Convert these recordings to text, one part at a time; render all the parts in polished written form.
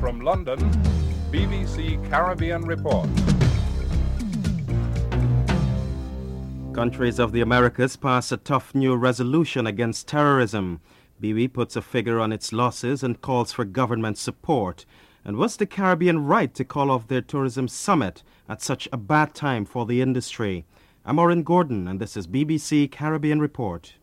From London, BBC Caribbean Report. Countries of the Americas pass a tough new resolution against terrorism. BB puts a figure on its losses and calls for government support. And was the Caribbean right to call off their tourism summit at such a bad time for the industry? I'm Oren Gordon, and this is BBC Caribbean Report.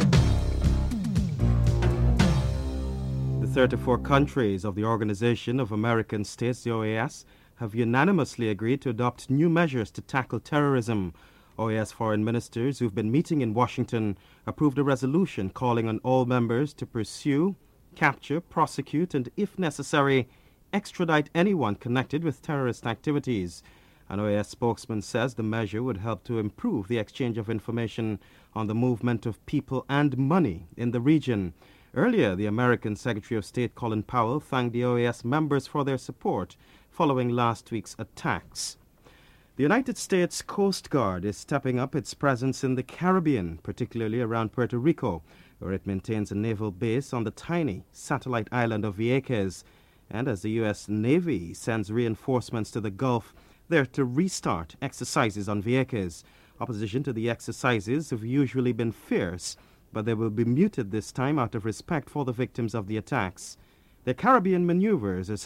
The 34 countries of the Organization of American States, the OAS, have unanimously agreed to adopt new measures to tackle terrorism. OAS foreign ministers who've been meeting in Washington approved a resolution calling on all members to pursue, capture, prosecute, and, if necessary, extradite anyone connected with terrorist activities. An OAS spokesman says the measure would help to improve the exchange of information on the movement of people and money in the region. Earlier, the American Secretary of State Colin Powell thanked the OAS members for their support following last week's attacks. The United States Coast Guard is stepping up its presence in the Caribbean, particularly around Puerto Rico, where it maintains a naval base on the tiny satellite island of Vieques. And as the U.S. Navy sends reinforcements to the Gulf, they're to restart exercises on Vieques. Opposition to the exercises have usually been fierce, but they will be muted this time out of respect for the victims of the attacks. The Caribbean maneuvers are